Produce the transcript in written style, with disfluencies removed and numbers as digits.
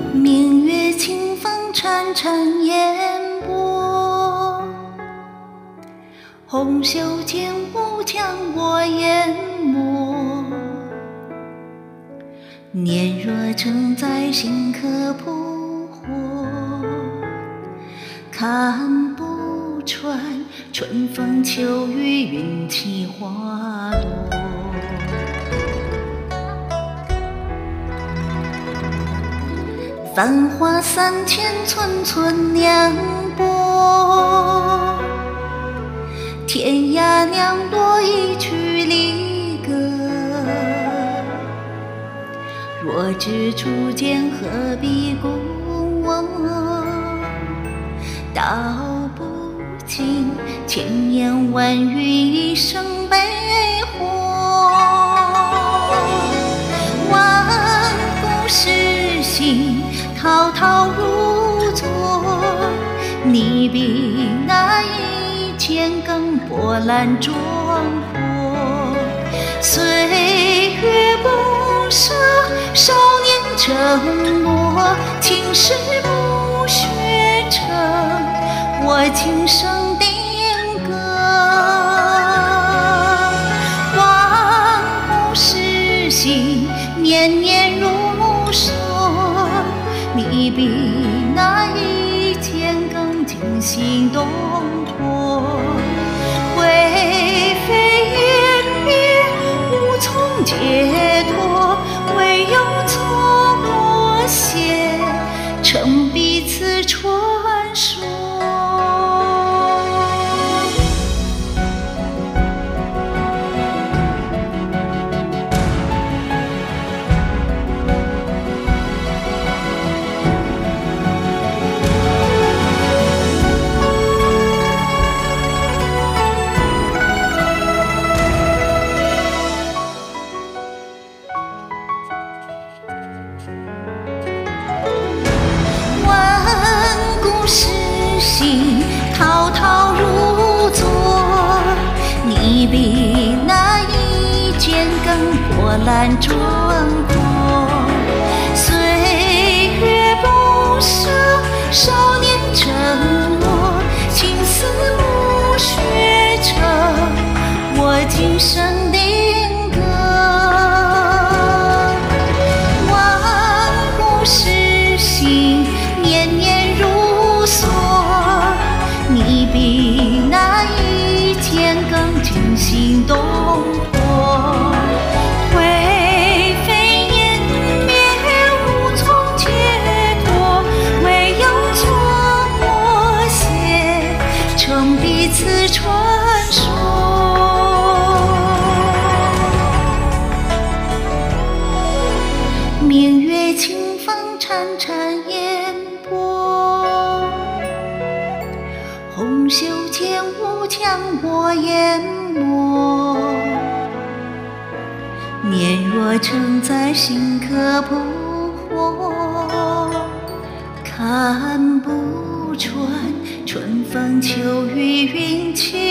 明月清风潺潺烟波，红袖剑舞将我淹没。念若成在心可扑火，看不穿春风秋雨云起花落。繁华3000，寸寸凉薄。天涯两朵，一曲离歌。若知初见，何必故我？道不尽千言万语，一生悲欢。万古诗行，滔滔如昨。你比那一剑更波澜壮阔。岁月不舍，少年承诺，青史不学成我今生定格。万古诗行，年年如梭。你比那一剑更惊心动魄。灰飞烟灭，无从解脱，唯有错过些，成彼此传说。诗行，滔滔如昨。你比那一剑更波澜壮阔。岁月不舍，少年承诺，青丝不学成我今生定格。万古诗行，年年如你比那一剑更惊心动魄。灰飞烟灭，无从解脱，唯有错过些，成彼此传说。明月清风潺潺烟波，红袖剑舞将我淹没。念若成在心可扑火，看不穿春风秋雨云起